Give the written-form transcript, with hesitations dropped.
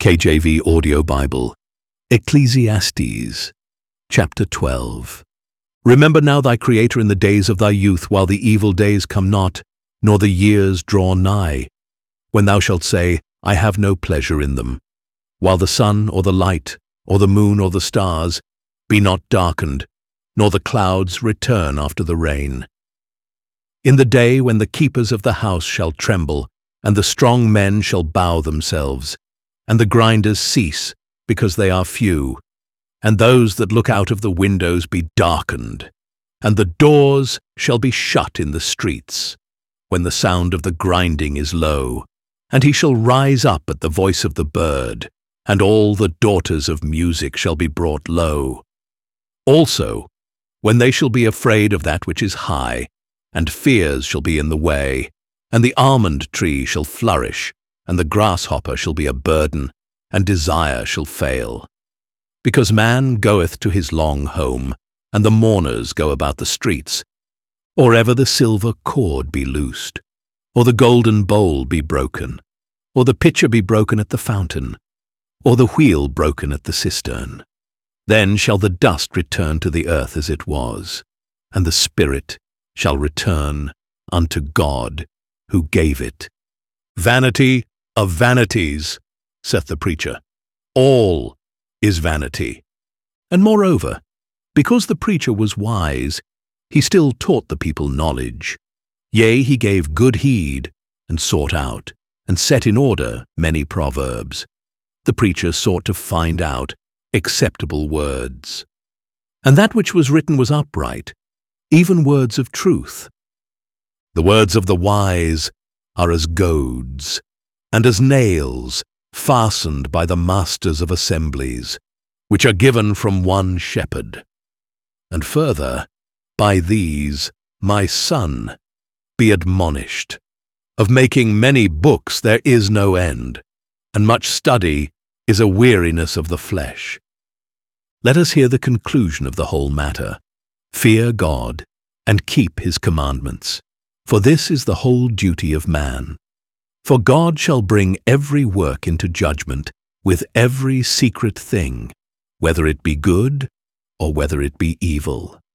KJV Audio Bible, Ecclesiastes, chapter 12. Remember now thy Creator in the days of thy youth, while the evil days come not, nor the years draw nigh, when thou shalt say, I have no pleasure in them, while the sun or the light, or the moon or the stars, be not darkened, nor the clouds return after the rain. In the day when the keepers of the house shall tremble, and the strong men shall bow themselves, and the grinders cease, because they are few, and those that look out of the windows be darkened, and the doors shall be shut in the streets, when the sound of the grinding is low, and he shall rise up at the voice of the bird, and all the daughters of music shall be brought low. Also, when they shall be afraid of that which is high, and fears shall be in the way, and the almond tree shall flourish, and the grasshopper shall be a burden, and desire shall fail. Because man goeth to his long home, and the mourners go about the streets, or ever the silver cord be loosed, or the golden bowl be broken, or the pitcher be broken at the fountain, or the wheel broken at the cistern. Then shall the dust return to the earth as it was, and the spirit shall return unto God who gave it. Vanity of vanities, saith the preacher. All is vanity. And moreover, because the preacher was wise, he still taught the people knowledge. Yea, he gave good heed, and sought out, and set in order many proverbs. The preacher sought to find out acceptable words. And that which was written was upright, even words of truth. The words of the wise are as goads, and as nails fastened by the masters of assemblies, which are given from one shepherd. And further, by these, my son, be admonished. Of making many books there is no end, and much study is a weariness of the flesh. Let us hear the conclusion of the whole matter. Fear God, and keep his commandments, for this is the whole duty of man. For God shall bring every work into judgment with every secret thing, whether it be good or whether it be evil.